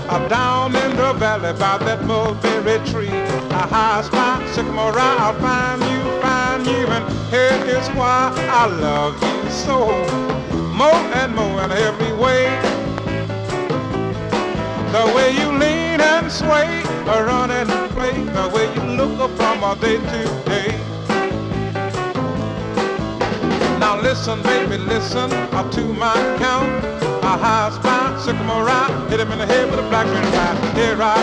Down in the valley by that mulberry tree, a high spot, sycamore, I'll find you, and here is why I love you so, more and more in every way. The way you lean and sway, run and play, the way you look from day to day. Now listen, baby, listen to my count. A high spot, sycamore, hit him in the head with a blackberry pie. Here I